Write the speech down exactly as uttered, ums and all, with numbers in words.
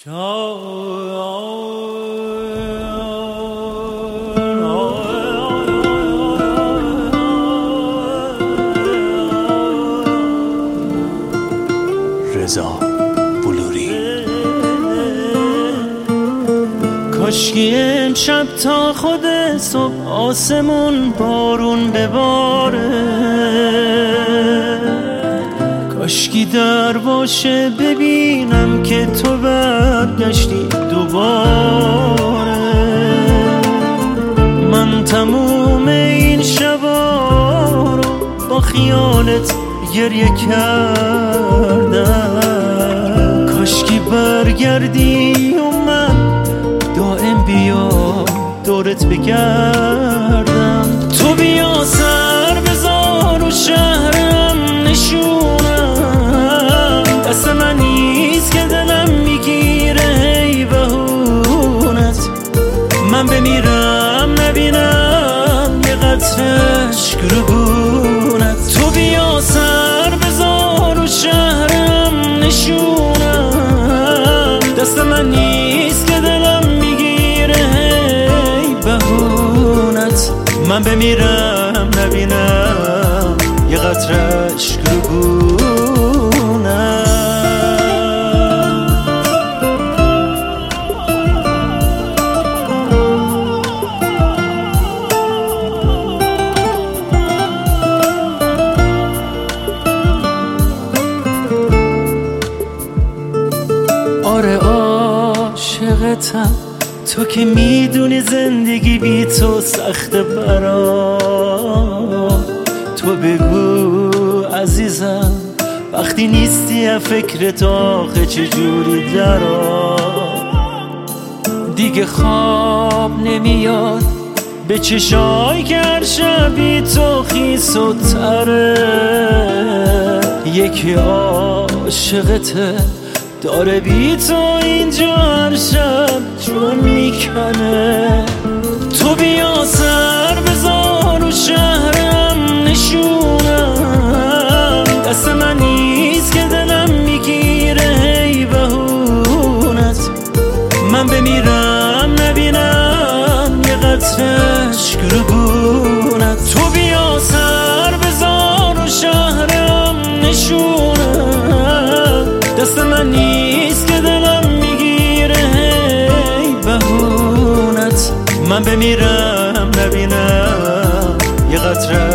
رضا بلوری. کاشکی امشب تا خود صبح آسمون بارون بباره، کاشکی در باشه ببینم که تو برگشتی دوباره. من تموم این شبا رو با خیالت گریه کردم، کاشکی برگردی و من دائم بیا دورت بگردم. تو بیا سر بذار و شهرم نشونم، دست من نیست که دلم میگیره هی بهونت. من بمیرم نبینم یه قطره اشک رو گونت. تو بیا سر بذار و شهرم نشونم، دست من نیست که دلم میگیره هی بهونت. من بمیرم نبینم یه قطره اشک رو گونت. آره عاشقتم، تو که میدونی زندگی بی تو سخته برام. تو بگو عزیزم وقتی نیستی از فکرت آخه چجوری درام. دیگه خواب نمیاد به چشای که هر شبی تو خیس و تره. یکی عاشقته داره بی تو اینجا هر شب جون میکنه. تو بیا سر بذار و شهرم نشونم، دست من نیست که دلم میگیره هی بهونت. من بمیرم نبینم یه قطره اشک رو گونت. تو بیا سر بذار و شهرم نشونم، دست من نیست که دلم میگیره هی بهونت. من بمیرم نبینم یه قطره